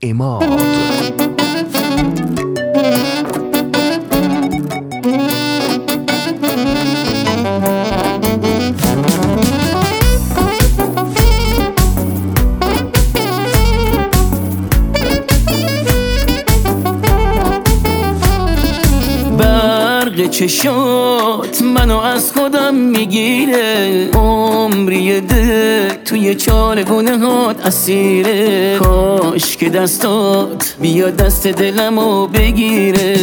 اماد. برق چشات منو از خودم میگیره، عمری دل توی چارگونه هات اسیره. کاش که دستات بیا دست دلمو بگیره.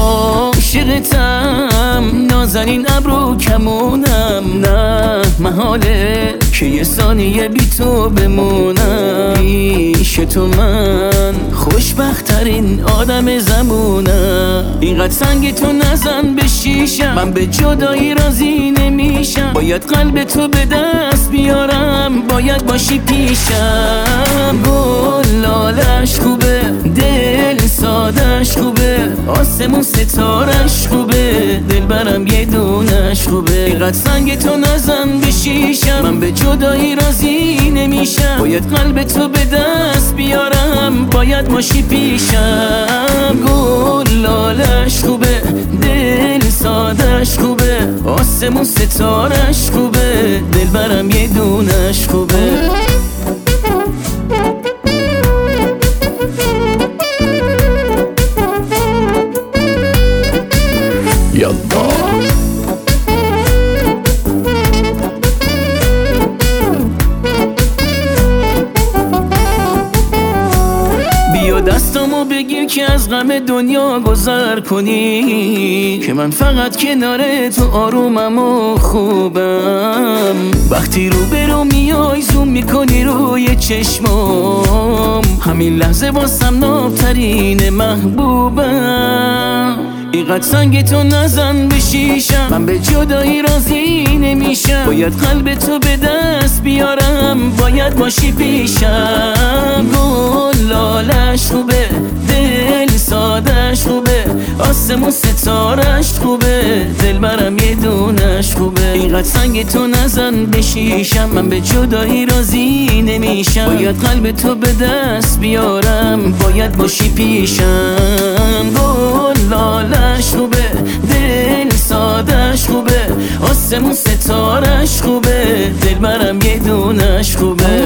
عاشقتم نازنین ابرو کمونم، نه محاله که یه ثانیه بی تو بمونم. پیش تو من خوشبخت‌ترین آدم زمونم. اینقدر سنگ تو نزن به شیشم، من به جدایی راضی نمیشم. باید قلب تو به دست بیارم، باید باشی پیشم. گل لالش خوبه، دل سادش خوبه، آسمون ستارش خوبه، دلبرم یه دونش خوبه. اینقدر سنگ تو نزن به شیشم، من به جدایی راضی نمیشم. باید قلب تو به دست بیارم، باید باشی پیشم. گل لالش خوبه، دل سادش خوبه، آسمون ستارش خوبه، دلبرم یه دونش خوبه. بیا دستامو بگیر که از غم دنیا گذر کنی، که من فقط کنار تو آرومم و خوبم. وقتی رو برو میای زوم میکنی روی چشمام، همین لحظه واسم نابترین محبوبم. اینقدر سنگ تو نزن به شیشم، من به جدایی راضی نمیشم. باید قلب تو به دست بیارم، باید باشی پیشم. گل لالش خوبه، دل سادش خوبه، آسمون ستارش خوبه، دلبرم یه دونش خوبه. اینقدر سنگ تو نزن به شیشم، من به جدایی راضی نمیشم. باید قلب تو به دست بیارم، باید باشی پیشم. گل لالش خوبه، دل سادش خوبه، آسمون ستارش خوبه، دلبرم یه دونش خوبه.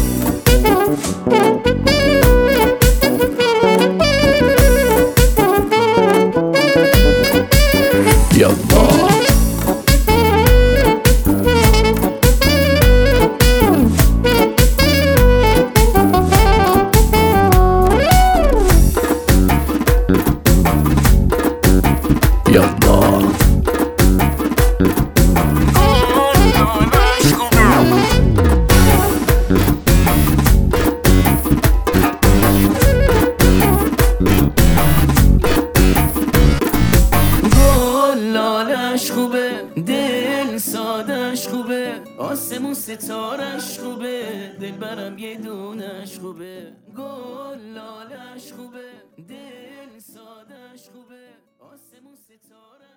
خوبه، دل سادش خوبه، آسمون ستارش خوبه، دلبرم یه دونش خوبه. گل لالش خوبه، دل سادش خوبه، آسمون ستارش